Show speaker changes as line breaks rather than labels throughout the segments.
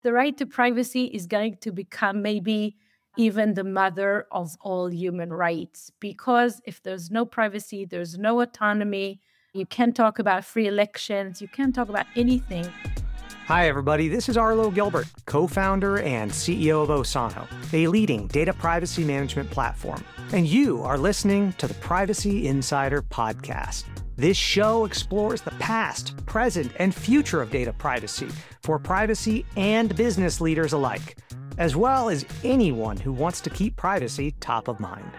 The right to privacy is going to become maybe even the mother of all human rights, because if there's no privacy, there's no autonomy. You can't talk about free elections. You can't talk about anything.
Hi, everybody. This is Arlo Gilbert, co-founder and CEO of Osano, a leading data privacy management platform. And you are listening to the Privacy Insider Podcast. This show explores the past, present, and future of data privacy for privacy and business leaders alike, as well as anyone who wants to keep privacy top of mind.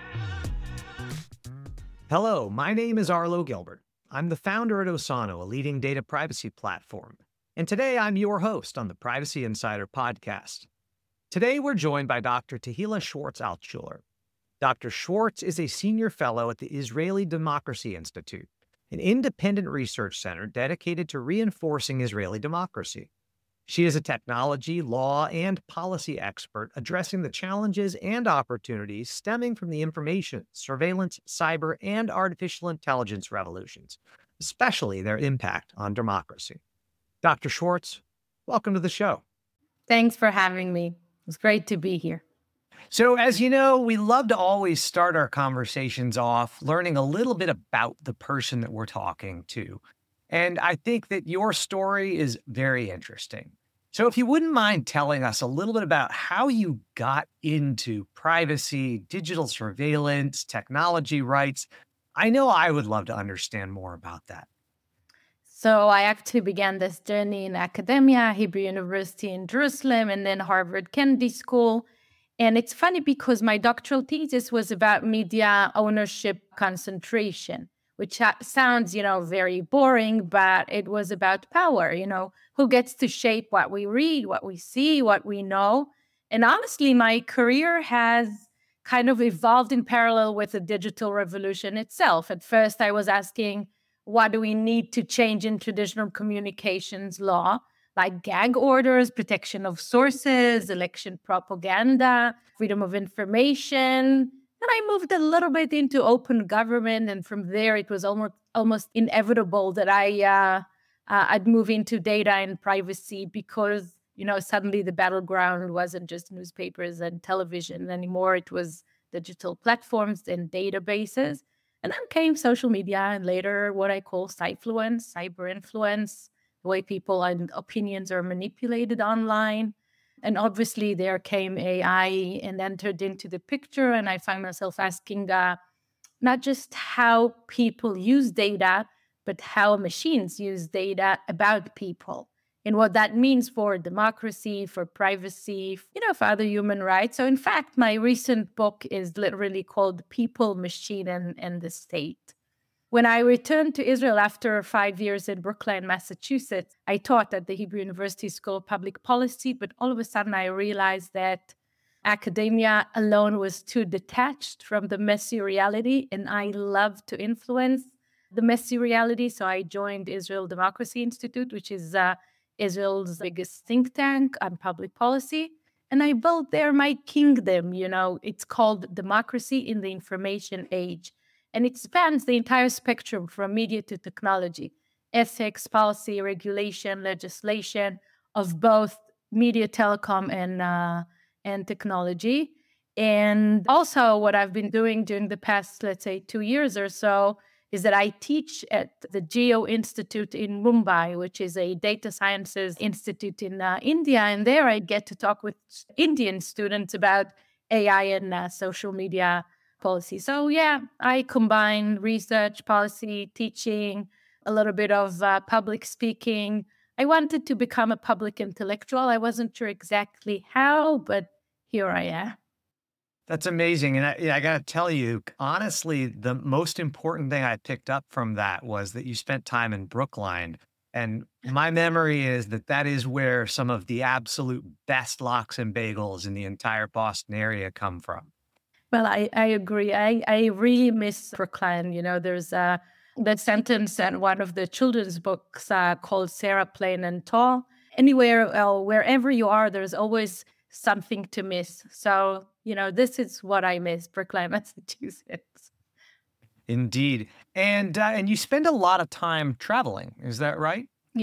Hello, my name is Arlo Gilbert. I'm the founder at Osano, a leading data privacy platform. And today I'm your host on the Privacy Insider Podcast. Today we're joined by Dr. Tehila Schwartz-Altshuler. Dr. Schwartz is a senior fellow at the Israeli Democracy Institute, an independent research center dedicated to reinforcing Israeli democracy. She is a technology, law, and policy expert addressing the challenges and opportunities stemming from the information, surveillance, cyber, and artificial intelligence revolutions, especially their impact on democracy. Dr. Schwartz, welcome to the show.
Thanks for having me. It's great to be here.
So, as you know, we love to always start our conversations off learning a little bit about the person that we're talking to. And I think that your story is very interesting. So if you wouldn't mind telling us a little bit about how you got into privacy, digital surveillance, technology rights, I know I would love to understand more about that.
So I actually began this journey in academia, Hebrew University in Jerusalem, and then Harvard Kennedy School. And it's funny because my doctoral thesis was about media ownership concentration, which sounds, very boring, but it was about power, who gets to shape what we read, what we see, what we know. And honestly, my career has kind of evolved in parallel with the digital revolution itself. At first, I was asking, what do we need to change in traditional communications law, like gag orders, protection of sources, election propaganda, freedom of information? And I moved a little bit into open government, and from there it was almost inevitable that I'd move into data and privacy because suddenly the battleground wasn't just newspapers and television anymore; it was digital platforms and databases. And then came social media and later what I call cyfluence, cyber influence, the way people and opinions are manipulated online. And obviously there came AI and entered into the picture. And I find myself asking not just how people use data, but how machines use data about people and what that means for democracy, for privacy, for other human rights. So in fact, my recent book is literally called People, Machine, and the State. When I returned to Israel after 5 years in Brookline, Massachusetts, I taught at the Hebrew University School of Public Policy, but all of a sudden I realized that academia alone was too detached from the messy reality, and I love to influence the messy reality. So I joined Israel Democracy Institute, which is Israel's biggest think tank on public policy. And I built there my kingdom. It's called Democracy in the Information Age. And it spans the entire spectrum from media to technology, ethics, policy, regulation, legislation of both media, telecom, and technology. And also what I've been doing during the past, let's say, 2 years or so, is that I teach at the Geo Institute in Mumbai, which is a data sciences institute in India. And there I get to talk with Indian students about AI and social media policy. So yeah, I combine research, policy, teaching, a little bit of public speaking. I wanted to become a public intellectual. I wasn't sure exactly how, but here I am.
That's amazing. And I got to tell you, honestly, the most important thing I picked up from that was that you spent time in Brookline. And my memory is that is where some of the absolute best lox and bagels in the entire Boston area come from.
Well, I agree. I really miss Brookline. There's that sentence in one of the children's books called Sarah Plain and Tall. Anywhere, wherever you are, there's always something to miss. So, this is what I miss, Brookline, Massachusetts.
Indeed. And you spend a lot of time traveling. Is that right?
Yeah.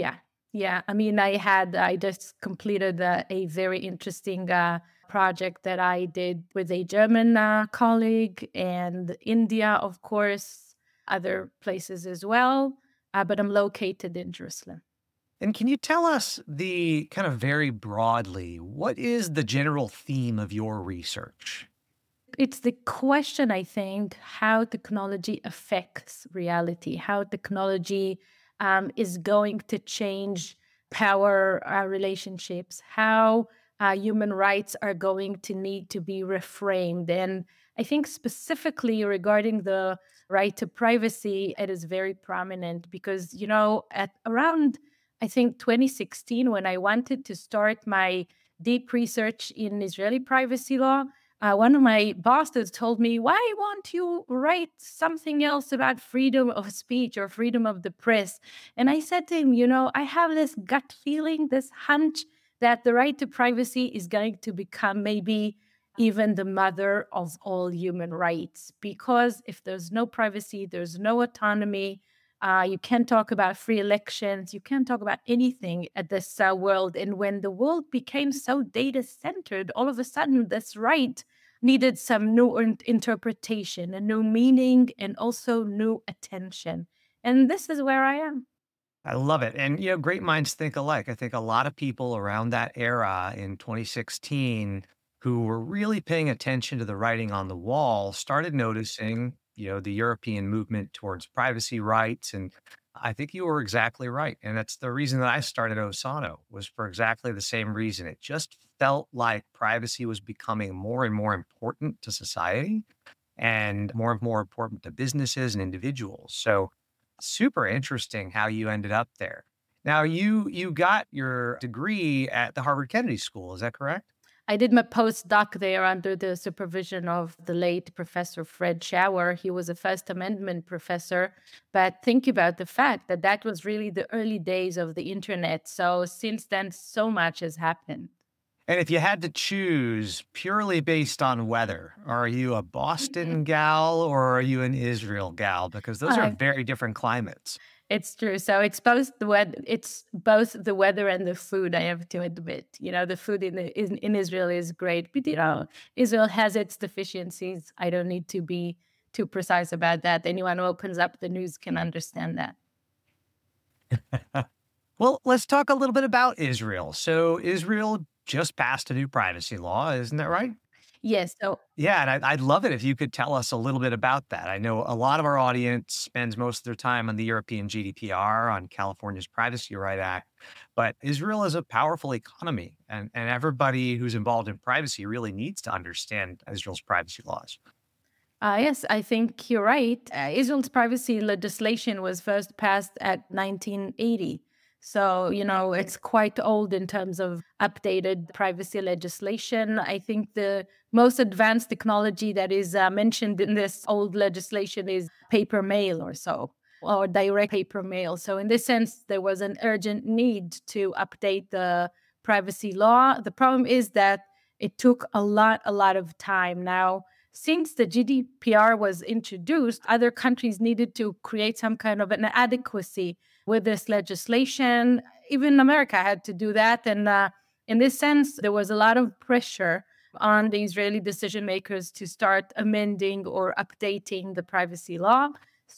Yeah, I mean, I just completed a very interesting project that I did with a German colleague and India, of course, other places as well. But I'm located in Jerusalem.
And can you tell us the kind of very broadly, what is the general theme of your research?
It's the question, I think, how technology affects reality, how technology is going to change power relationships, how human rights are going to need to be reframed. And I think specifically regarding the right to privacy, it is very prominent because, at around, I think, 2016, when I wanted to start my deep research in Israeli privacy law, one of my bosses told me, "Why won't you write something else about freedom of speech or freedom of the press?" And I said to him, I have this gut feeling, this hunch that the right to privacy is going to become maybe even the mother of all human rights. Because if there's no privacy, there's no autonomy. You can't talk about free elections. You can't talk about anything at this world. And when the world became so data centered, all of a sudden, this right needed some new interpretation, a new meaning, and also new attention. And this is where I am.
I love it. And, great minds think alike. I think a lot of people around that era in 2016 who were really paying attention to the writing on the wall started noticing, the European movement towards privacy rights. And I think you were exactly right. And that's the reason that I started Osano was for exactly the same reason. It just felt like privacy was becoming more and more important to society and more important to businesses and individuals. So super interesting how you ended up there. Now you got your degree at the Harvard Kennedy School, is that correct?
I did my postdoc there under the supervision of the late Professor Fred Schauer. He was a First Amendment professor. But think about the fact that that was really the early days of the internet. So since then, so much has happened.
And if you had to choose purely based on weather, are you a Boston gal or are you an Israel gal? Because those are
Uh,
very different climates.
It's true. So it's both the weather and the food, I have to admit. The food in Israel is great, but Israel has its deficiencies. I don't need to be too precise about that. Anyone who opens up the news can understand that.
Well, let's talk a little bit about Israel. So Israel just passed a new privacy law, isn't that right?
Yes. So
Yeah, and I'd love it if you could tell us a little bit about that. I know a lot of our audience spends most of their time on the European GDPR, on California's Privacy Right Act, but Israel is a powerful economy, and everybody who's involved in privacy really needs to understand Israel's privacy laws.
yes, I think you're right. Israel's privacy legislation was first passed at 1980. So, it's quite old in terms of updated privacy legislation. I think the most advanced technology that is mentioned in this old legislation is paper mail or so, or direct paper mail. So, in this sense, there was an urgent need to update the privacy law. The problem is that it took a lot of time. Now, since the GDPR was introduced, other countries needed to create some kind of an adequacy with this legislation. Even America had to do that. And in this sense, there was a lot of pressure on the Israeli decision makers to start amending or updating the privacy law.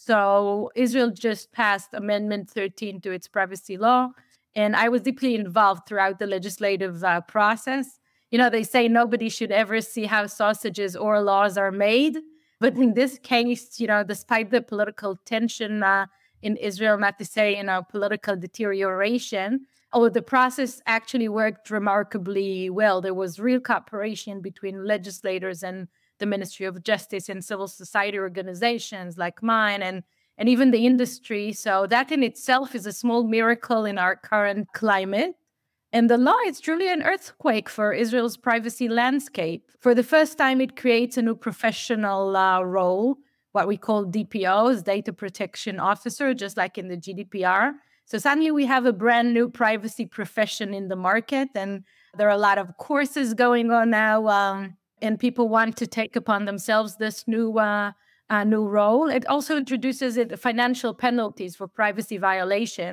So Israel just passed Amendment 13 to its privacy law. And I was deeply involved throughout the legislative process. They say nobody should ever see how sausages or laws are made. But in this case, despite the political tension in Israel, not to say, political deterioration, the process actually worked remarkably well. There was real cooperation between legislators and the Ministry of Justice and civil society organizations like mine and even the industry. So that in itself is a small miracle in our current climate. And the law is truly an earthquake for Israel's privacy landscape. For the first time, it creates a new professional role, what we call DPOs, data protection officer, just like in the GDPR. So suddenly we have a brand new privacy profession in the market, and there are a lot of courses going on now, and people want to take upon themselves this new role. It also introduces financial penalties for privacy violations.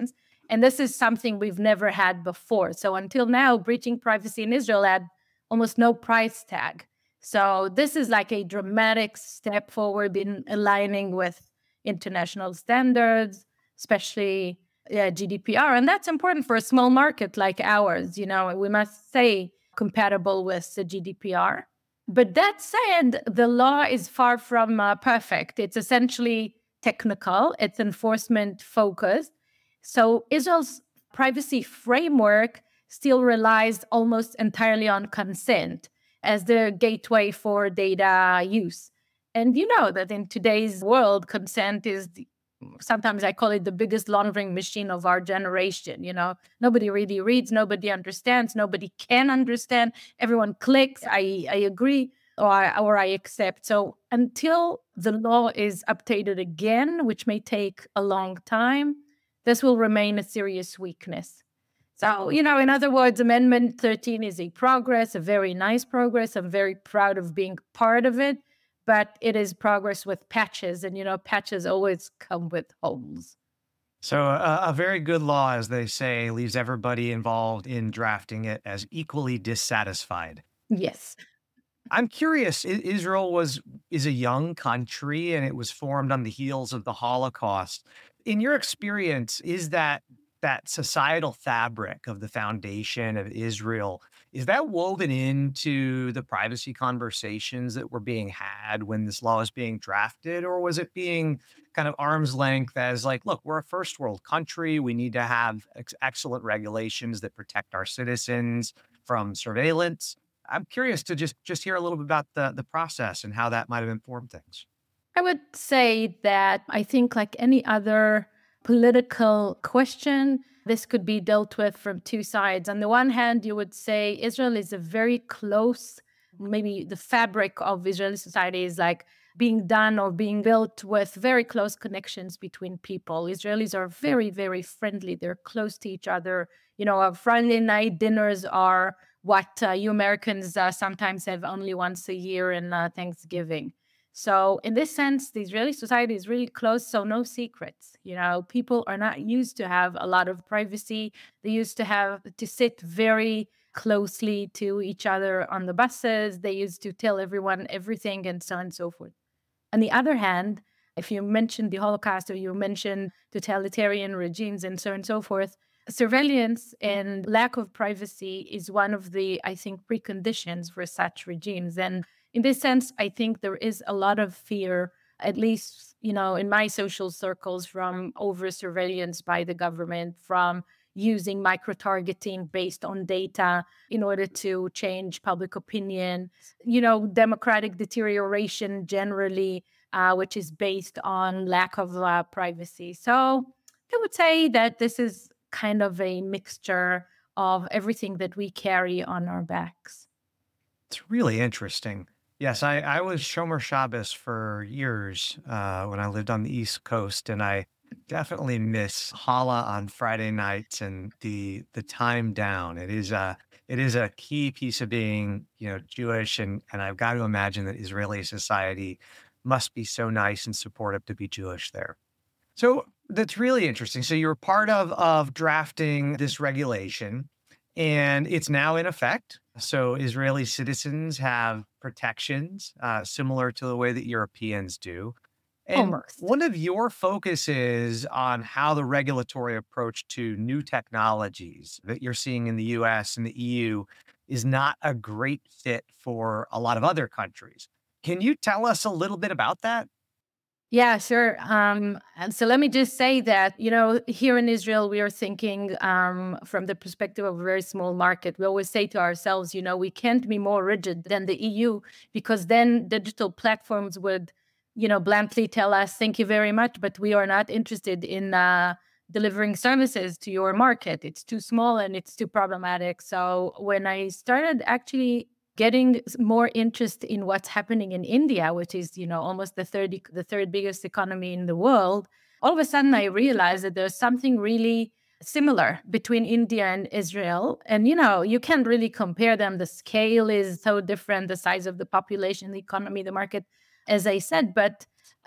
And this is something we've never had before. So until now, breaching privacy in Israel had almost no price tag. So this is like a dramatic step forward in aligning with international standards, especially GDPR. And that's important for a small market like ours. We must say compatible with the GDPR. But that said, the law is far from perfect. It's essentially technical, it's enforcement focused. So Israel's privacy framework still relies almost entirely on consent as the gateway for data use. And you know that in today's world, consent is sometimes I call it the biggest laundering machine of our generation. Nobody really reads, nobody understands, nobody can understand. Everyone clicks, I agree, or I accept. So until the law is updated again, which may take a long time, this will remain a serious weakness. So, in other words, Amendment 13 is a progress, a very nice progress. I'm very proud of being part of it, but it is progress with patches. And, patches always come with holes.
So a very good law, as they say, leaves everybody involved in drafting it as equally dissatisfied.
Yes.
I'm curious, Israel is a young country and it was formed on the heels of the Holocaust. In your experience, is that societal fabric of the foundation of Israel, is that woven into the privacy conversations that were being had when this law was being drafted? Or was it being kind of arm's length as like, look, we're a first world country. We need to have excellent regulations that protect our citizens from surveillance. I'm curious to just hear a little bit about the process and how that might have informed things.
I would say that I think, like any other political question, this could be dealt with from two sides. On the one hand, you would say Israel is a very close, maybe the fabric of Israeli society is like being done or being built with very close connections between people. Israelis are very, very friendly. They're close to each other. Our Friday night dinners are what you Americans sometimes have only once a year in Thanksgiving. So in this sense, the Israeli society is really close, so no secrets. People are not used to have a lot of privacy. They used to have to sit very closely to each other on the buses. They used to tell everyone everything and so on and so forth. On the other hand, if you mention the Holocaust or you mention totalitarian regimes and so on and so forth, surveillance and lack of privacy is one of the, I think, preconditions for such regimes. And in this sense, I think there is a lot of fear, at least, in my social circles, from over surveillance by the government, from using micro-targeting based on data in order to change public opinion, democratic deterioration generally, which is based on lack of privacy. So I would say that this is kind of a mixture of everything that we carry on our backs.
It's really interesting. Yes, I was Shomer Shabbos for years when I lived on the East Coast, and I definitely miss challah on Friday nights and the time down. It is a key piece of being Jewish, and I've got to imagine that Israeli society must be so nice and supportive to be Jewish there. So that's really interesting. So you were part of drafting this regulation, and it's now in effect. So Israeli citizens have protections similar to the way that Europeans do. And
Almost.
one of your focuses on how the regulatory approach to new technologies that you're seeing in the US and the EU is not a great fit for a lot of other countries. Can you tell us a little bit about that?
Yeah, sure. And so let me just say that, here in Israel, we are thinking from the perspective of a very small market. We always say to ourselves, we can't be more rigid than the EU because then digital platforms would, bluntly tell us, thank you very much, but we are not interested in delivering services to your market. It's too small and it's too problematic. So when I started actually getting more interest in what's happening in India, which is, almost the third biggest economy in the world, all of a sudden I realized that there's something really similar between India and Israel. And, you can't really compare them. The scale is so different, the size of the population, the economy, the market, as I said. But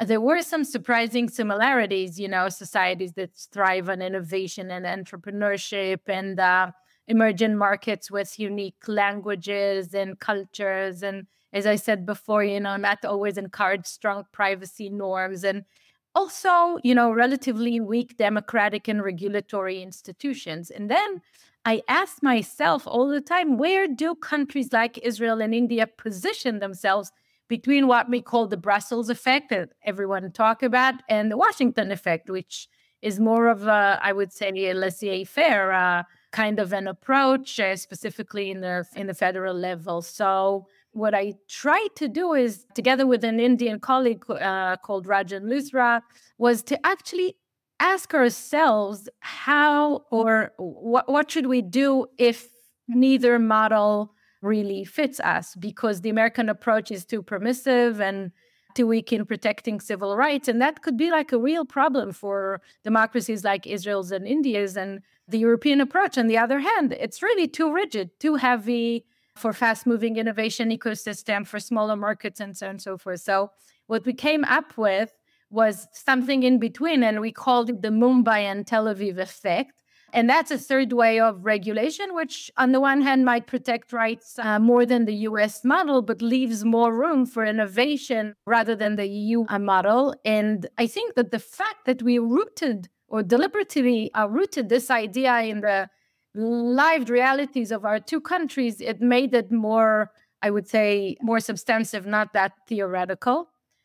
there were some surprising similarities, societies that thrive on innovation and entrepreneurship and emerging markets with unique languages and cultures. And as I said before, not always encourage strong privacy norms and also, relatively weak democratic and regulatory institutions. And then I ask myself all the time, where do countries like Israel and India position themselves between what we call the Brussels effect that everyone talk about and the Washington effect, which is more of a, I would say, a laissez-faire kind of an approach, specifically in the federal level. So what I tried to do is, together with an Indian colleague called Rajan Luthra, was to actually ask ourselves how or what should we do if neither model really fits us, because the American approach is too permissive and too weak in protecting civil rights. And that could be like a real problem for democracies like Israel's and India's. And the European approach, on the other hand, it's really too rigid, too heavy for fast-moving innovation ecosystem, for smaller markets, and so on and so forth. So what we came up with was something in between, and we called it the Mumbai and Tel Aviv effect. And that's a third way of regulation, which on the one hand might protect rights more than the US model, but leaves more room for innovation rather than the EU model. And I think that the fact that we rooted or deliberately rooted this idea in the lived realities of our two countries, it made it more, I would say, more substantive, not that theoretical.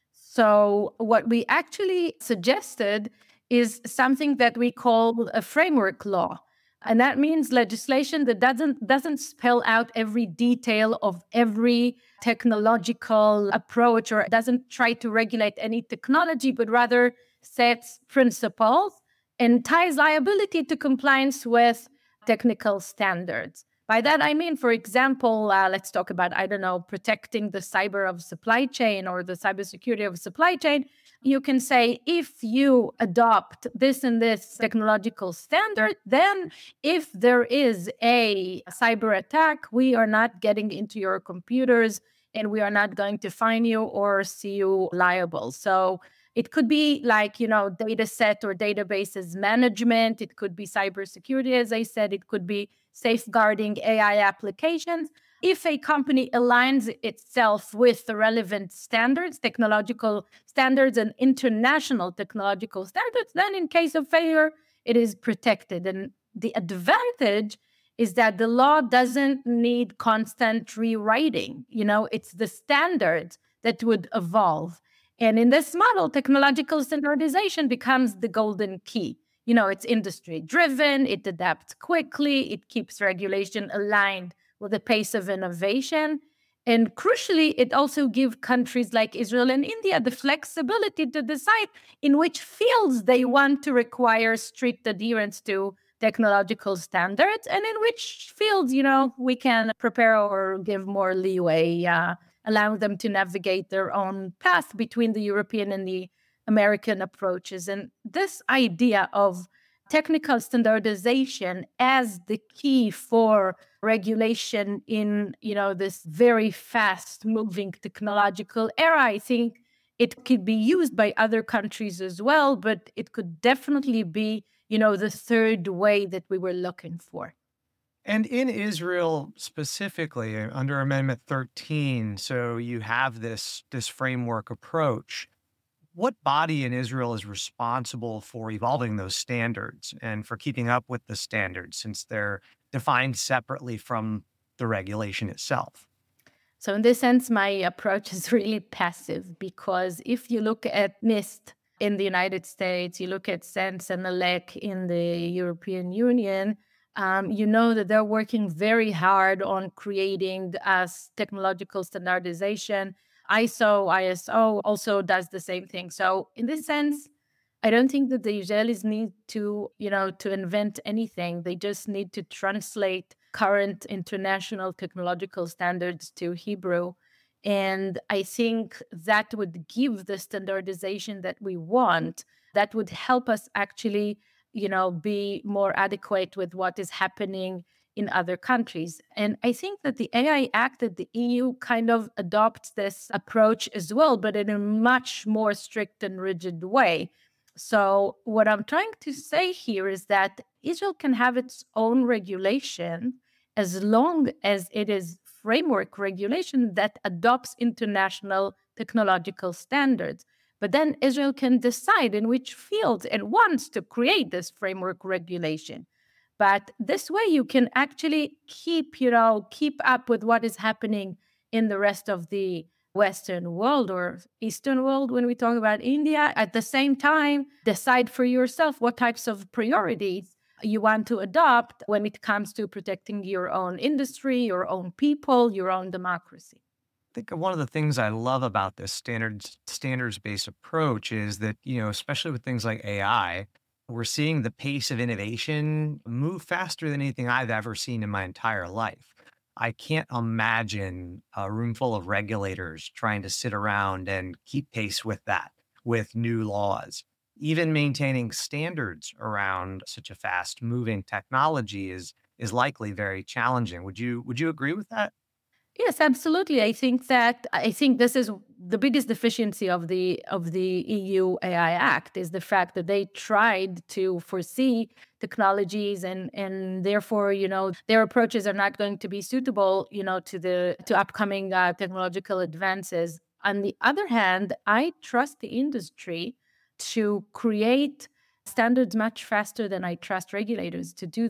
So what we actually suggested is something that we call a framework law. And that means legislation that doesn't spell out every detail of every technological approach or doesn't try to regulate any technology, but rather sets principles and ties liability to compliance with technical standards. By that, I mean, for example, let's talk about, protecting the cyber of supply chain or the cybersecurity of supply chain. You can say, if you adopt this and this technological standard, then if there is a cyber attack, we are not getting into your computers and we are not going to fine you or see you liable. So it could be like, data set or databases management. It could be cybersecurity, as I said. It could be safeguarding AI applications. If a company aligns itself with the relevant standards, technological standards and international technological standards, then in case of failure, it is protected. And the advantage is that the law doesn't need constant rewriting. It's the standards that would evolve. And in this model, technological standardization becomes the golden key. It's industry driven, it adapts quickly, it keeps regulation aligned with the pace of innovation. And crucially, it also gives countries like Israel and India the flexibility to decide in which fields they want to require strict adherence to technological standards and in which fields, we can prepare or give more leeway, allowing them to navigate their own path between the European and the American approaches. And this idea of technical standardization as the key for regulation in, this very fast moving technological era, I think it could be used by other countries as well, but it could definitely be, the third way that we were looking for.
And in Israel specifically, under Amendment 13, so you have this framework approach. What body in Israel is responsible for evolving those standards and for keeping up with the standards, since they're defined separately from the regulation itself?
So in this sense, my approach is really passive, because if you look at NIST in the United States, you look at SENS and ELEC in the European Union, you know that they're working very hard on creating technological standardization. ISO also does the same thing. So in this sense, I don't think that the Israelis need to invent anything. They just need to translate current international technological standards to Hebrew. And I think that would give the standardization that we want. That would help us actually, be more adequate with what is happening in other countries. And I think that the AI Act at the EU kind of adopts this approach as well, but in a much more strict and rigid way. So, what I'm trying to say here is that Israel can have its own regulation as long as it is framework regulation that adopts international technological standards. But then Israel can decide in which fields it wants to create this framework regulation. But this way you can actually keep up with what is happening in the rest of the Western world or Eastern world when we talk about India. At the same time, decide for yourself what types of priorities you want to adopt when it comes to protecting your own industry, your own people, your own democracy.
I think one of the things I love about this standards-based approach is that, especially with things like AI, we're seeing the pace of innovation move faster than anything I've ever seen in my entire life. I can't imagine a room full of regulators trying to sit around and keep pace with that, with new laws. Even maintaining standards around such a fast moving technology is likely very challenging. Would you agree with that?
Yes, absolutely. I think this is the biggest deficiency of the EU AI Act is the fact that they tried to foresee technologies and therefore their approaches are not going to be suitable to upcoming technological advances. On the other hand, I trust the industry to create standards much faster than I trust regulators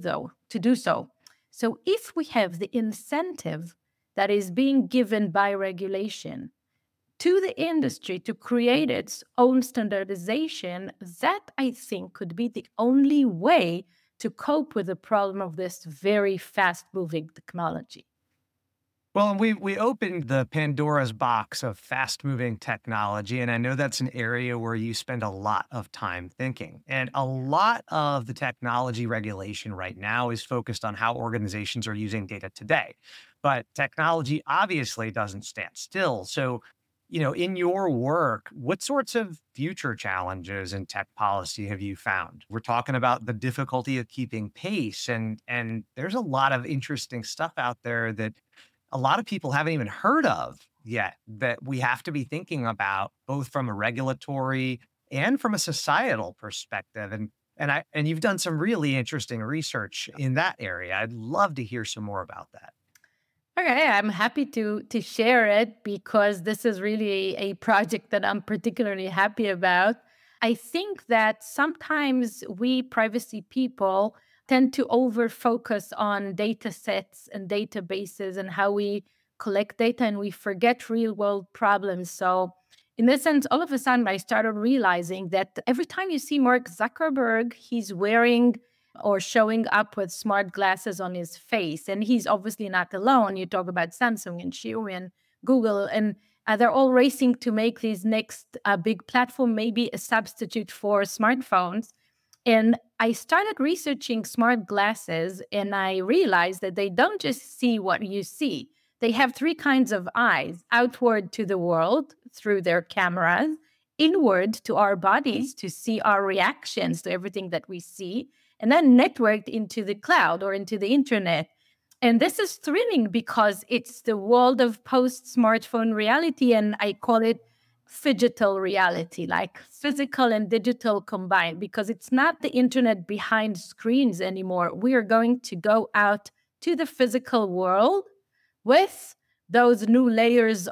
to do so. So if we have the incentive that is being given by regulation to the industry to create its own standardization, that I think could be the only way to cope with the problem of this very fast moving technology.
Well, and we opened the Pandora's box of fast-moving technology, and I know that's an area where you spend a lot of time thinking. And a lot of the technology regulation right now is focused on how organizations are using data today. But technology obviously doesn't stand still. So, in your work, what sorts of future challenges in tech policy have you found? We're talking about the difficulty of keeping pace, and there's a lot of interesting stuff out there that a lot of people haven't even heard of yet that we have to be thinking about both from a regulatory and from a societal perspective. And you've done some really interesting research in that area. I'd love to hear some more about that.
Okay, I'm happy to share it because this is really a project that I'm particularly happy about. I think that sometimes we privacy people tend to over focus on data sets and databases and how we collect data and we forget real world problems. So in this sense, all of a sudden I started realizing that every time you see Mark Zuckerberg, he's wearing or showing up with smart glasses on his face. And he's obviously not alone. You talk about Samsung and Xiaomi and Google, and they're all racing to make these next big platform, maybe a substitute for smartphones. And I started researching smart glasses, and I realized that they don't just see what you see. They have three kinds of eyes: outward to the world through their cameras, inward to our bodies to see our reactions to everything that we see, and then networked into the cloud or into the internet. And this is thrilling because it's the world of post smartphone reality. And I call it phygital reality, like physical and digital combined, because it's not the internet behind screens anymore. We are going to go out to the physical world with those new layers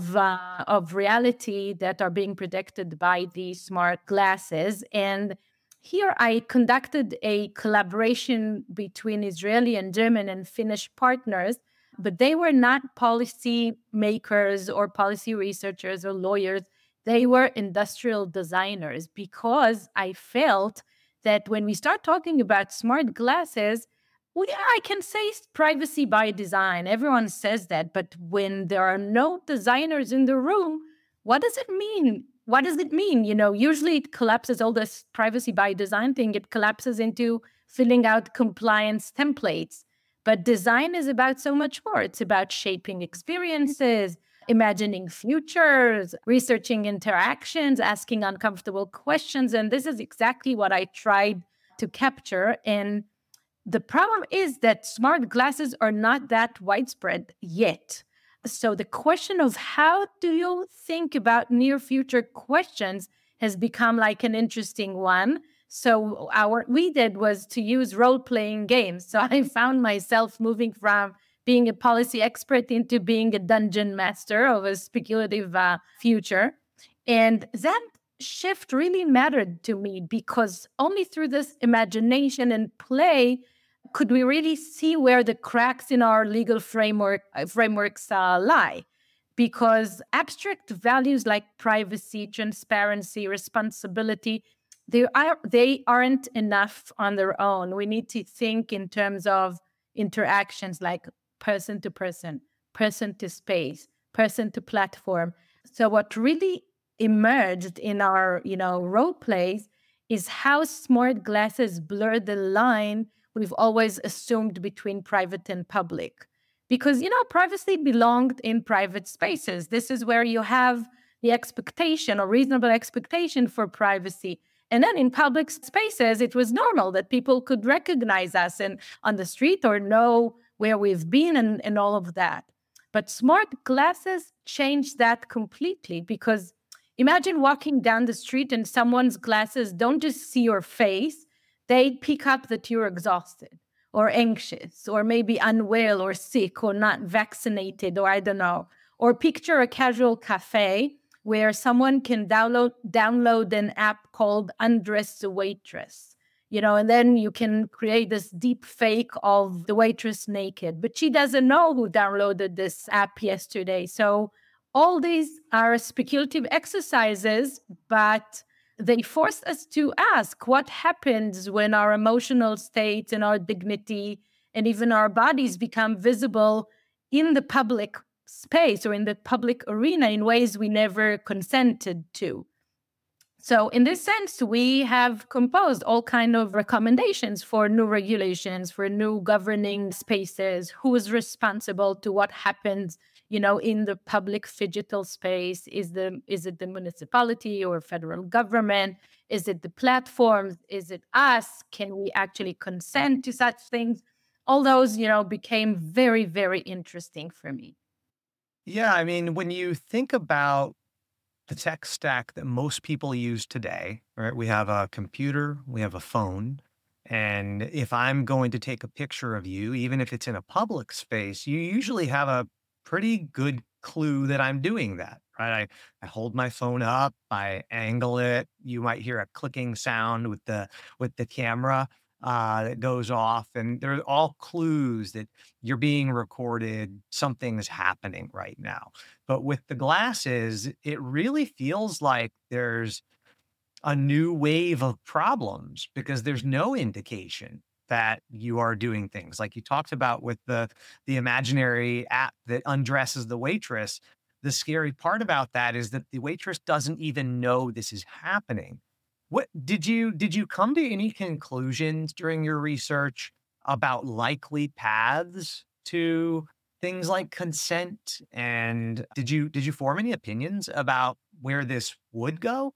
of reality that are being protected by the smart glasses. And here I conducted a collaboration between Israeli and German and Finnish partners, but they were not policy makers or policy researchers or lawyers. They were industrial designers because I felt that when we start talking about smart glasses, well, yeah, I can say privacy by design. Everyone says that. But when there are no designers in the room, what does it mean? What does it mean? Usually it collapses all this privacy by design thing. It collapses into filling out compliance templates. But design is about so much more. It's about shaping experiences, imagining futures, researching interactions, asking uncomfortable questions. And this is exactly what I tried to capture. And The problem is that smart glasses are not that widespread yet. So the question of how do you think about near future questions has become like an interesting one. So what we did was to use role playing games. So I found myself moving from being a policy expert into being a dungeon master of a speculative future. And that shift really mattered to me because only through this imagination and play could we really see where the cracks in our legal frameworks lie. Because abstract values like privacy, transparency, responsibility, they aren't enough on their own. We need to think in terms of interactions like person to space, person to platform. So what really emerged in our, role plays is how smart glasses blur the line we've always assumed between private and public. Because, privacy belonged in private spaces. This is where you have the expectation or reasonable expectation for privacy. And then in public spaces, it was normal that people could recognize us and on the street or know where we've been and all of that. But smart glasses changed that completely because imagine walking down the street and someone's glasses don't just see your face, they pick up that you're exhausted or anxious or maybe unwell or sick or not vaccinated or I don't know. Or picture a casual cafe where someone can download an app called Undress the Waitress. And then you can create this deep fake of the waitress naked, but she doesn't know who downloaded this app yesterday. So all these are speculative exercises, but they forced us to ask what happens when our emotional states and our dignity and even our bodies become visible in the public space or in the public arena in ways we never consented to. So in this sense, we have composed all kind of recommendations for new regulations, for new governing spaces, who is responsible to what happens, in the public phygital space. Is it the municipality or federal government? Is it the platforms? Is it us? Can we actually consent to such things? All those, became very, very interesting for me.
Yeah, I mean, when you think about the tech stack that most people use today, right? We have a computer, we have a phone. And if I'm going to take a picture of you, even if it's in a public space, you usually have a pretty good clue that I'm doing that, right? I hold my phone up, I angle it. You might hear a clicking sound with the camera that goes off, and they're all clues that you're being recorded. Something's happening right now. But with the glasses, it really feels like there's a new wave of problems because there's no indication that you are doing things like you talked about with the imaginary app that undresses the waitress. The scary part about that is that the waitress doesn't even know this is happening. What did you come to any conclusions during your research about likely paths to things like consent? And did you form any opinions about where this would go?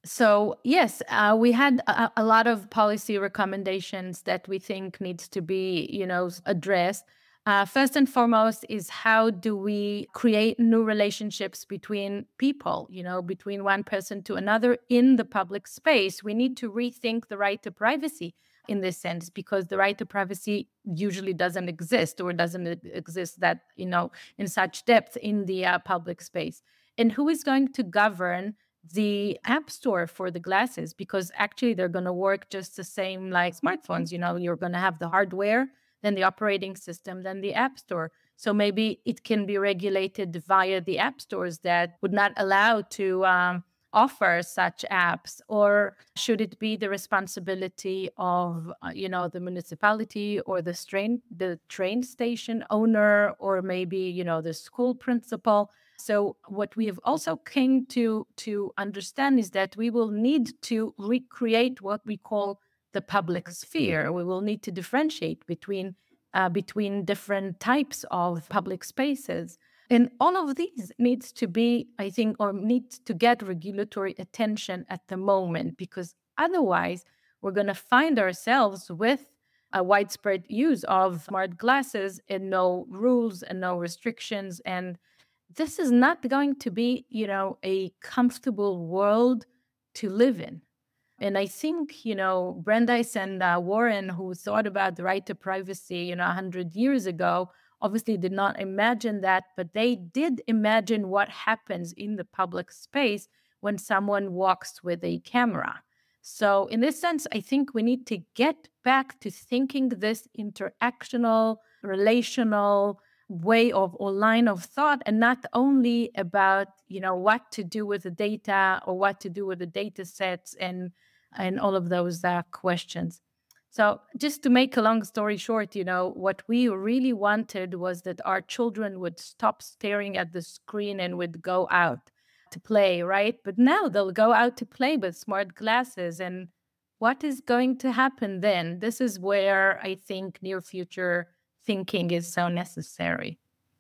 So yes, we had a lot of policy recommendations that we think needs to be, addressed. First and foremost is how do we create new relationships between people, between one person to another in the public space. We need to rethink the right to privacy in this sense because the right to privacy usually doesn't exist or doesn't exist that, in such depth in the public space. And who is going to govern the app store for the glasses? Because actually they're going to work just the same like smartphones. You're going to have the hardware, then the operating system, then the app store. So maybe it can be regulated via the app stores that would not allow to offer such apps. Or should it be the responsibility of the municipality or the train station owner, or maybe the school principal? So what we have also came to understand is that we will need to recreate what we call the public sphere. We will need to differentiate between different types of public spaces. And all of these needs to be, I think, or needs to get regulatory attention at the moment, because otherwise we're going to find ourselves with a widespread use of smart glasses and no rules and no restrictions. And this is not going to be, a comfortable world to live in. And I think, Brandeis and Warren, who thought about the right to privacy, 100 years ago, obviously did not imagine that, but they did imagine what happens in the public space when someone walks with a camera. So, in this sense, I think we need to get back to thinking this interactional, relational way of or line of thought, and not only about what to do with the data or what to do with the data sets and all of those questions. So, just to make a long story short, what we really wanted was that our children would stop staring at the screen and would go out to play, right? But now they'll go out to play with smart glasses. And what is going to happen then? This is where I think near future thinking is so necessary.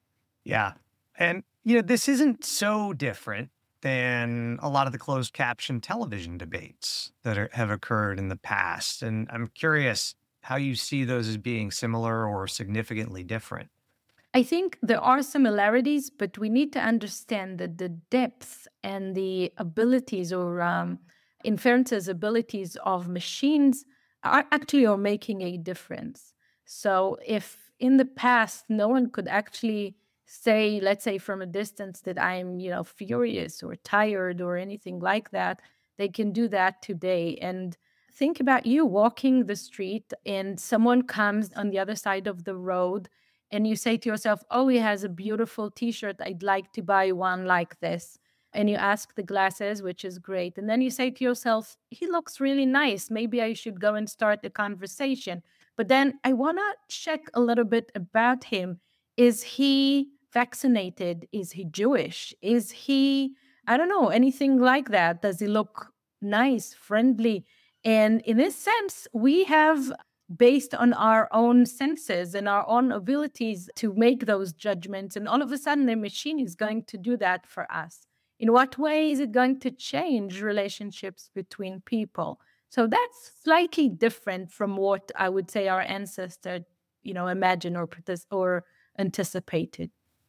Yeah. And, this isn't so different than a lot of the closed caption television debates that have occurred in the past. And I'm curious how you see those as being similar or significantly different.
I think there are similarities, but we need to understand that the depth and the abilities or inferences abilities of machines are making a difference. So if in the past no one could actually say, let's say from a distance, that I'm, furious or tired or anything like that, they can do that today. And think about you walking the street and someone comes on the other side of the road and you say to yourself, oh, he has a beautiful t-shirt. I'd like to buy one like this. And you ask the glasses, which is great. And then you say to yourself, he looks really nice. Maybe I should go and start a conversation. But then I want to check a little bit about him. Is he vaccinated? Is he Jewish? Is he, I don't know, anything like that? Does he look nice, friendly? And in this sense, we have, based on our own senses and our own abilities to make those judgments. And all of a sudden, the machine is going to do that for us. In what way is it going to change relationships between people? So that's slightly different from what I would say our ancestors, imagined or anticipated.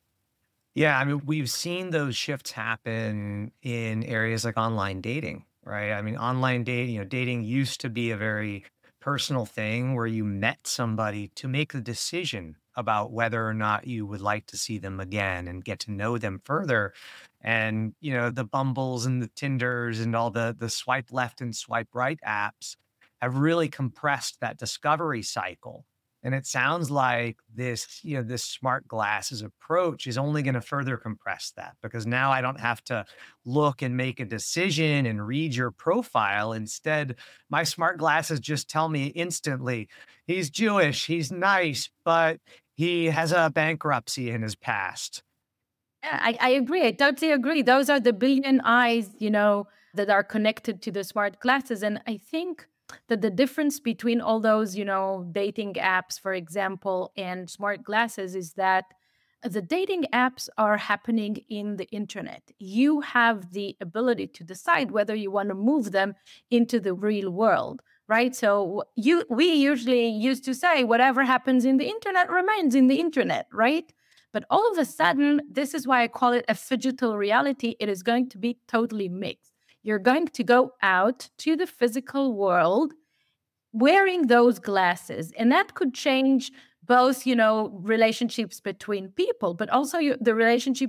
Yeah, I mean, we've seen those shifts happen in areas like online dating, right? I mean, online dating, dating used to be a very personal thing where you met somebody to make the decision about whether or not you would like to see them again and get to know them further. And, the Bumbles and the Tinders and all the swipe left and swipe right apps have really compressed that discovery cycle. And it sounds like this smart glasses approach is only going to further compress that, because now I don't have to look and make a decision and read your profile. Instead, my smart glasses just tell me instantly, he's Jewish, he's nice, but he has a bankruptcy in his past.
Yeah, I agree. I totally agree. Those are the billion eyes, that are connected to the smart glasses. And I think that the difference between all those, dating apps, for example, and smart glasses is that the dating apps are happening in the internet. You have the ability to decide whether you want to move them into the real world, right? So we usually used to say whatever happens in the internet remains in the internet, right? But all of a sudden, this is why I call it a phygital reality. It is going to be totally mixed. You're going to go out to the physical world wearing those glasses. And that could change both, relationships between people, but also the relationship,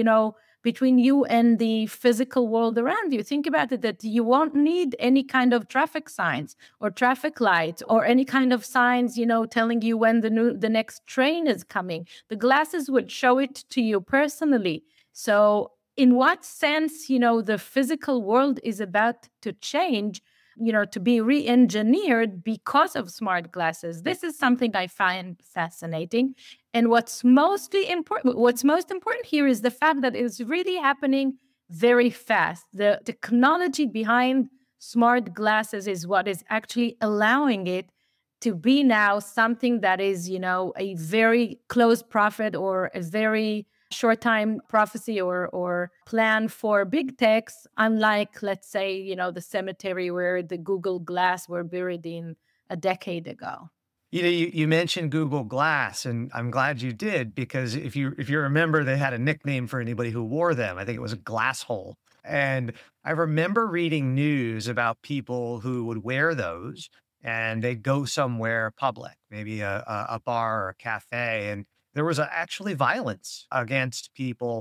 between you and the physical world around you. Think about it, that you won't need any kind of traffic signs or traffic lights or any kind of signs, telling you when the next train is coming. The glasses would show it to you personally. So in what sense, the physical world is about to change, to be re-engineered because of smart glasses. This is something I find fascinating. And what's most important here is the fact that it's really happening very fast. The technology behind smart glasses is what is actually allowing it to be now something that is, a very close prophet or a very short time prophecy or plan for big techs, unlike, let's say, the cemetery where the Google Glass were buried in a decade ago.
You mentioned Google Glass, and I'm glad you did because if you remember, they had a nickname for anybody who wore them. I think it was a glass hole. And I remember reading news about people who would wear those and they'd go somewhere public, maybe a bar or a cafe, and there was actually violence against people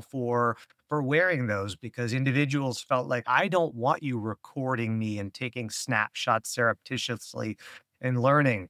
for wearing those because individuals felt like I don't want you recording me and taking snapshots surreptitiously and learning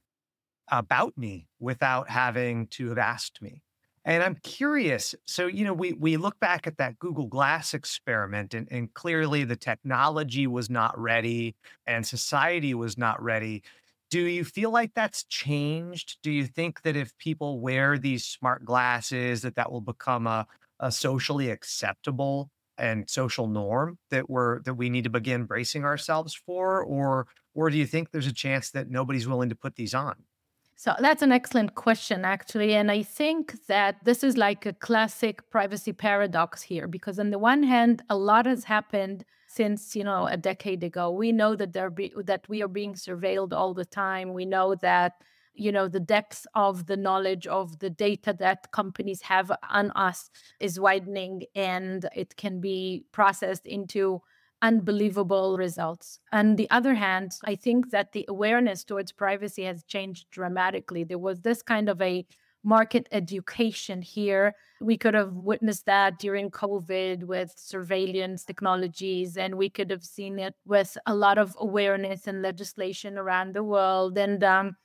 about me without having to have asked me. And I'm curious. So, we look back at that Google Glass experiment, and clearly the technology was not ready and society was not ready. Do you feel like that's changed? Do you think that if people wear these smart glasses, that will become a socially acceptable and social norm that we need to begin bracing ourselves for? Or do you think there's a chance that nobody's willing to put these on?
So that's an excellent question, actually. And I think that this is like a classic privacy paradox here, because on the one hand, a lot has happened since, a decade ago. We know that that we are being surveilled all the time. We know that, the depth of the knowledge of the data that companies have on us is widening, and it can be processed into unbelievable results. On the other hand, I think that the awareness towards privacy has changed dramatically. There was this kind of a market education here. We could have witnessed that during COVID with surveillance technologies, and we could have seen it with a lot of awareness and legislation around the world. And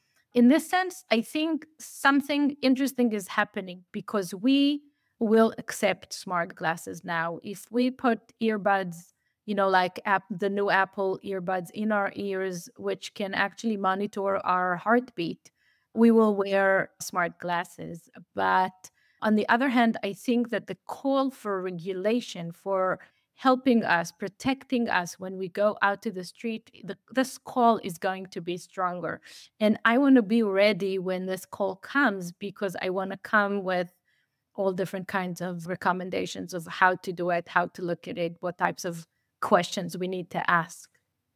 in this sense, I think something interesting is happening because we will accept smart glasses now. If we put earbuds, like the new Apple earbuds in our ears, which can actually monitor our heartbeat, we will wear smart glasses. But on the other hand, I think that the call for regulation, for helping us, protecting us when we go out to the street, this call is going to be stronger. And I want to be ready when this call comes because I want to come with all different kinds of recommendations of how to do it, how to look at it, what types of questions we need to ask.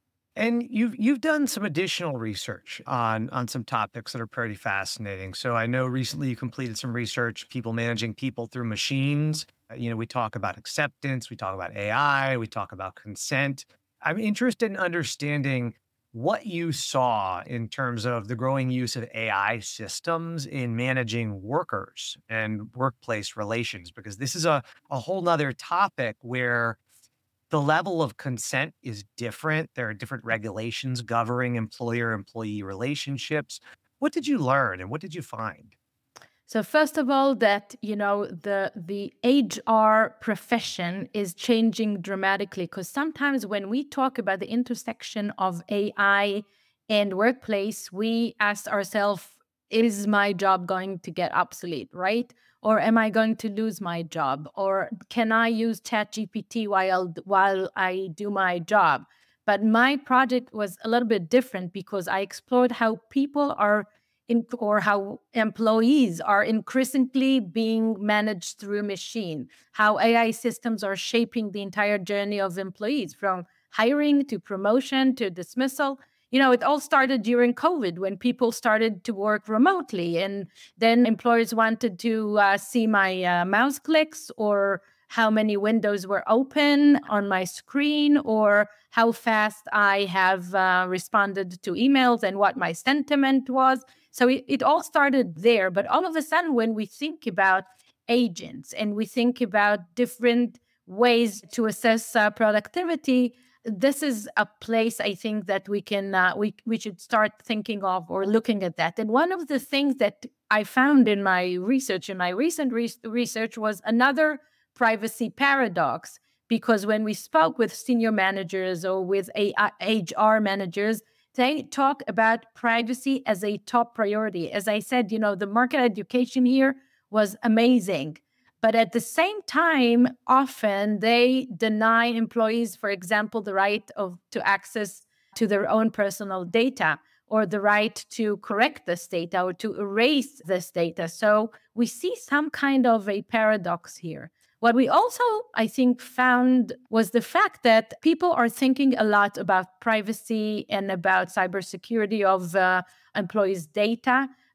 And you've done some additional research on some topics that are pretty fascinating. So I know recently you completed some research, people managing people through machines. We talk about acceptance, we talk about AI, we talk about consent. I'm interested in understanding what you saw in terms of the growing use of AI systems in managing workers and workplace relations, because this is a whole nother topic where the level of consent is different. There are different regulations governing employer-employee relationships. What did you learn and what did you find?
So first of all, that the HR profession is changing dramatically because sometimes when we talk about the intersection of AI and workplace, we ask ourselves, is my job going to get obsolete, right? Or am I going to lose my job? Or can I use ChatGPT while I do my job? But my project was a little bit different because I explored how people are or how employees are increasingly being managed through a machine, how AI systems are shaping the entire journey of employees from hiring to promotion to dismissal. It all started during COVID when people started to work remotely, and then employers wanted to see my mouse clicks or how many windows were open on my screen or how fast I have responded to emails and what my sentiment was. So it all started there. But all of a sudden, when we think about agents and we think about different ways to assess productivity, this is a place I think that we can we should start thinking of or looking at that. And one of the things that I found in my research, in my recent research, was another privacy paradox. Because when we spoke with senior managers or with HR managers, they talk about privacy as a top priority. As I said, the market education here was amazing. But at the same time, often they deny employees, for example, the right to access to their own personal data or the right to correct this data or to erase this data. So we see some kind of a paradox here. What we also, I think, found was the fact that people are thinking a lot about privacy and about cybersecurity of employees' data,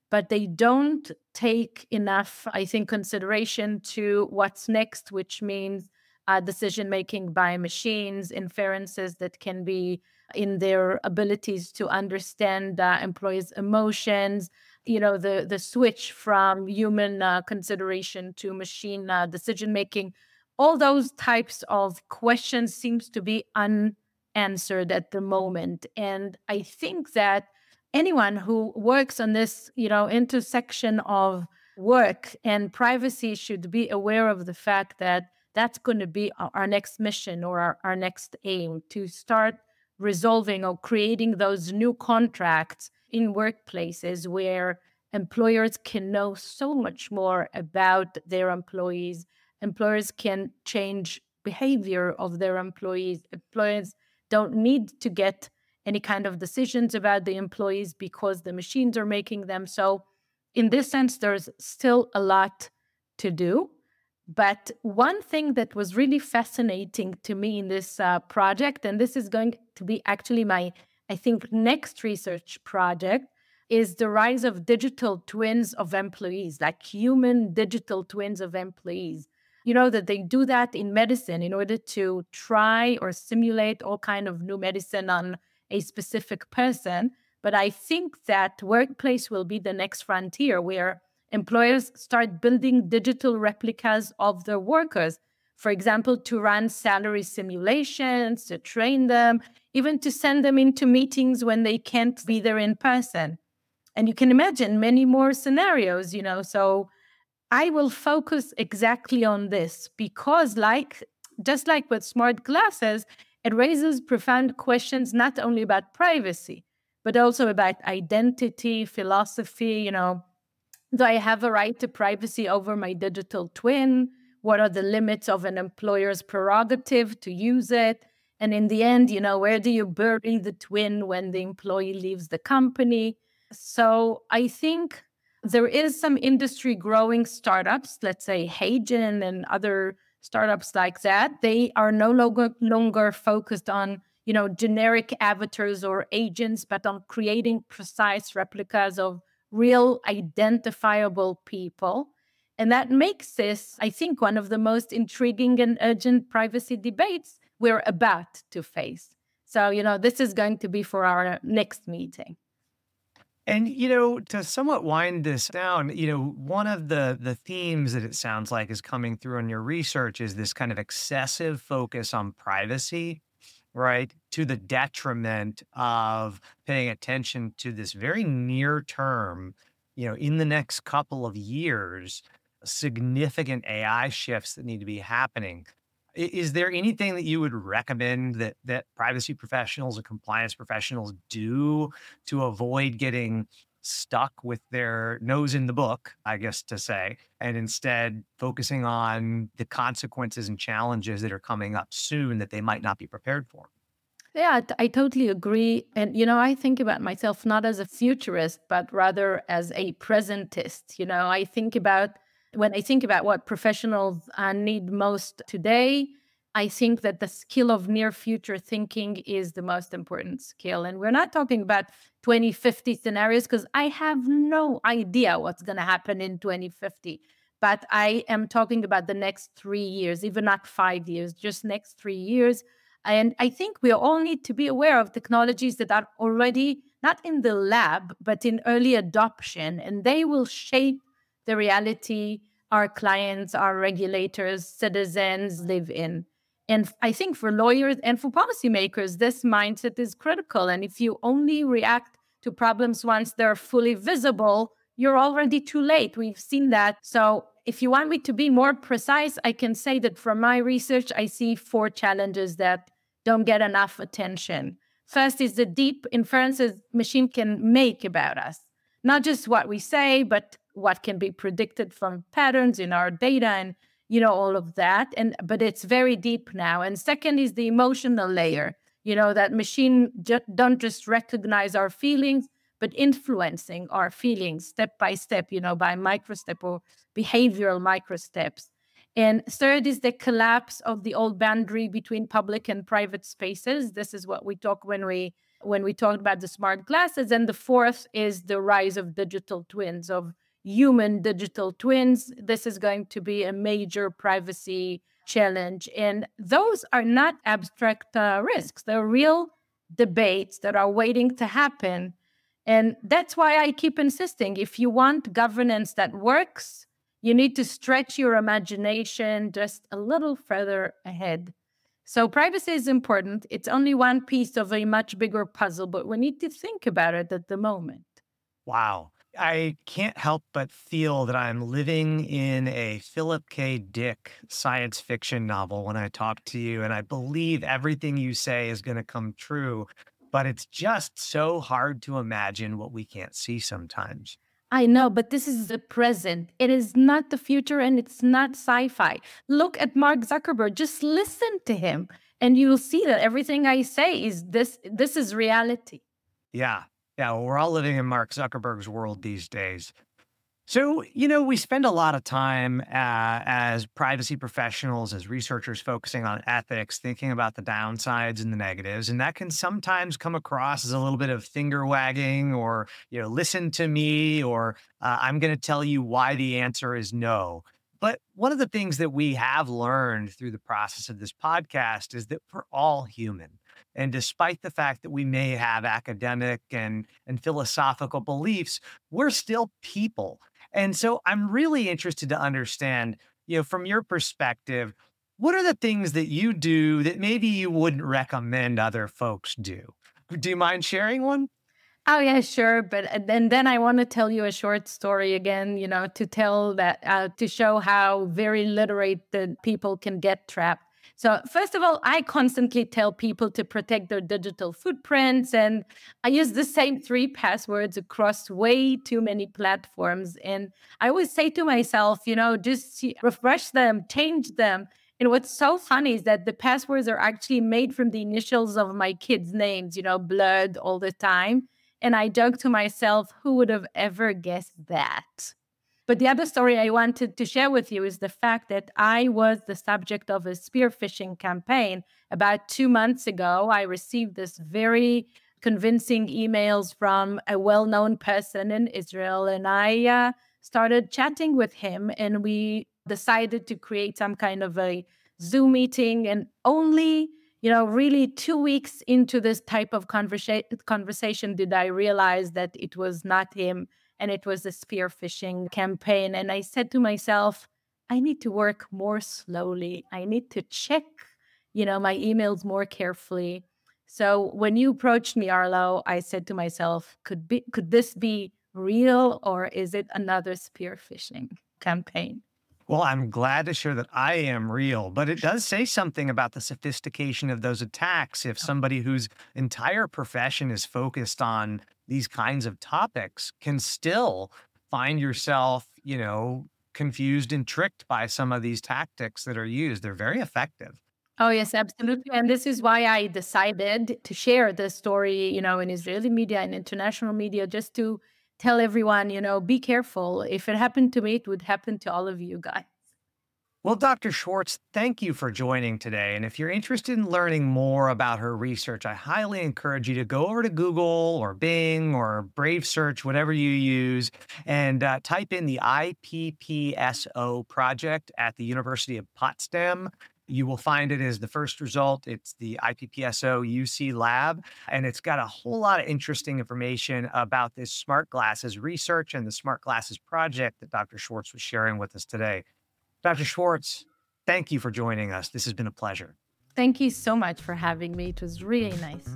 but they don't take enough, I think, consideration to what's next, which means decision making by machines, inferences that can be in their abilities to understand employees' emotions. The switch from human consideration to machine decision making. All those types of questions seems to be unanswered at the moment, and I think that anyone who works on this, intersection of work and privacy should be aware of the fact that that's going to be our next mission or our next aim, to start resolving or creating those new contracts in workplaces where employers can know so much more about their employees. Employers can change behavior of their employees. Employers don't need to get any kind of decisions about the employees because the machines are making them. So in this sense, there's still a lot to do. But one thing that was really fascinating to me in this project, and this is going to be actually my, I think, next research project, is the rise of digital twins of employees, like human digital twins of employees. You know that they do that in medicine in order to try or simulate all kind of new medicine on a specific person. But I think that workplace will be the next frontier where employers start building digital replicas of their workers, for example, to run salary simulations, to train them, even to send them into meetings when they can't be there in person. And you can imagine many more scenarios, So I will focus exactly on this because, just like with smart glasses, it raises profound questions not only about privacy, but also about identity, philosophy. Do I have a right to privacy over my digital twin? What are the limits of an employer's prerogative to use it? And in the end, where do you bury the twin when the employee leaves the company? So I think there is some industry growing startups, let's say Hagen and other startups like that. They are no longer focused on, generic avatars or agents, but on creating precise replicas of real identifiable people. And that makes this, I think, one of the most intriguing and urgent privacy debates we're about to face. So, this is going to be for our next meeting.
And, to somewhat wind this down, one of the themes that it sounds like is coming through in your research is this kind of excessive focus on privacy, right? To the detriment of paying attention to this very near term, in the next couple of years, significant AI shifts that need to be happening. Is there anything that you would recommend that privacy professionals or compliance professionals do to avoid getting stuck with their nose in the book, I guess to say, and instead focusing on the consequences and challenges that are coming up soon that they might not be prepared for?
Yeah, I totally agree. And, I think about myself not as a futurist, but rather as a presentist. When I think about what professionals need most today, I think that the skill of near future thinking is the most important skill. And we're not talking about 2050 scenarios because I have no idea what's going to happen in 2050. But I am talking about the next 3 years, even not 5 years, just next 3 years. And I think we all need to be aware of technologies that are already not in the lab, but in early adoption, and they will shape the reality our clients, our regulators, citizens live in. And I think for lawyers and for policymakers, this mindset is critical. And if you only react to problems once they're fully visible, you're already too late. We've seen that. So if you want me to be more precise, I can say that from my research, I see 4 challenges that don't get enough attention. First is the deep inferences machine can make about us, not just what we say, but what can be predicted from patterns in our data and all of that. But it's very deep now. And second is the emotional layer. That machine don't just recognize our feelings, but influencing our feelings step by step, by microstep or behavioral microsteps. And third is the collapse of the old boundary between public and private spaces. This is what we talk when we when we talked about the smart glasses. And the fourth is the rise of digital twins, of human digital twins. This is going to be a major privacy challenge. And those are not abstract risks. They're real debates that are waiting to happen. And that's why I keep insisting, if you want governance that works, you need to stretch your imagination just a little further ahead. So privacy is important. It's only one piece of a much bigger puzzle, but we need to think about it at the moment.
Wow. I can't help but feel that I'm living in a Philip K. Dick science fiction novel when I talk to you, and I believe everything you say is going to come true. But it's just so hard to imagine what we can't see sometimes.
I know, but this is the present. It is not the future and it's not sci-fi. Look at Mark Zuckerberg. Just listen to him and you will see that everything I say is this is reality.
Yeah. Yeah. Well, we're all living in Mark Zuckerberg's world these days. So, we spend a lot of time as privacy professionals, as researchers focusing on ethics, thinking about the downsides and the negatives. And that can sometimes come across as a little bit of finger wagging or, listen to me, or I'm going to tell you why the answer is no. But one of the things that we have learned through the process of this podcast is that we're all human. And despite the fact that we may have academic and philosophical beliefs, we're still people. And so I'm really interested to understand, from your perspective, what are the things that you do that maybe you wouldn't recommend other folks do? Do you mind sharing one?
Oh, yeah, sure. But then I want to tell you a short story again, to tell that, to show how very literate the people can get trapped. So first of all, I constantly tell people to protect their digital footprints. And I use the same 3 passwords across way too many platforms. And I always say to myself, just refresh them, change them. And what's so funny is that the passwords are actually made from the initials of my kids' names, blood all the time. And I joke to myself, who would have ever guessed that? But the other story I wanted to share with you is the fact that I was the subject of a spear phishing campaign. About 2 months ago, I received this very convincing emails from a well-known person in Israel, and I started chatting with him, and we decided to create some kind of a Zoom meeting. And only, really 2 weeks into this type of conversation did I realize that it was not him. And it was a spear phishing campaign. And I said to myself, I need to work more slowly. I need to check, my emails more carefully. So when you approached me, Arlo, I said to myself, could this be real, or is it another spear phishing campaign?
Well, I'm glad to share that I am real, but it does say something about the sophistication of those attacks. If somebody whose entire profession is focused on these kinds of topics can still find yourself, confused and tricked by some of these tactics that are used. They're very effective.
Oh, yes, absolutely. And this is why I decided to share this story, in Israeli media and international media, just to tell everyone, be careful. If it happened to me, it would happen to all of you guys.
Well, Dr. Schwartz, thank you for joining today. And if you're interested in learning more about her research, I highly encourage you to go over to Google or Bing or Brave Search, whatever you use, and type in the IPPSO project at the University of Potsdam. You will find it as the first result. It's the IPPSO UC lab, and it's got a whole lot of interesting information about this smart glasses research and the smart glasses project that Dr. Schwartz was sharing with us today. Dr. Schwartz, thank you for joining us. This has been a pleasure.
Thank you so much for having me. It was really nice.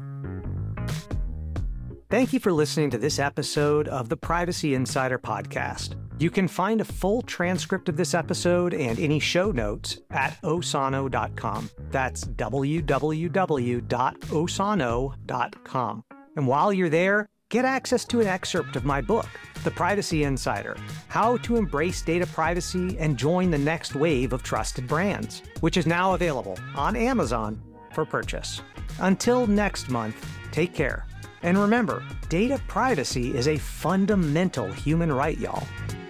Thank you for listening to this episode of the Privacy Insider Podcast. You can find a full transcript of this episode and any show notes at osano.com. That's www.osano.com. And while you're there, get access to an excerpt of my book, The Privacy Insider: How to Embrace Data Privacy and Join the Next Wave of Trusted Brands, which is now available on Amazon for purchase. Until next month, take care. And remember, data privacy is a fundamental human right, y'all.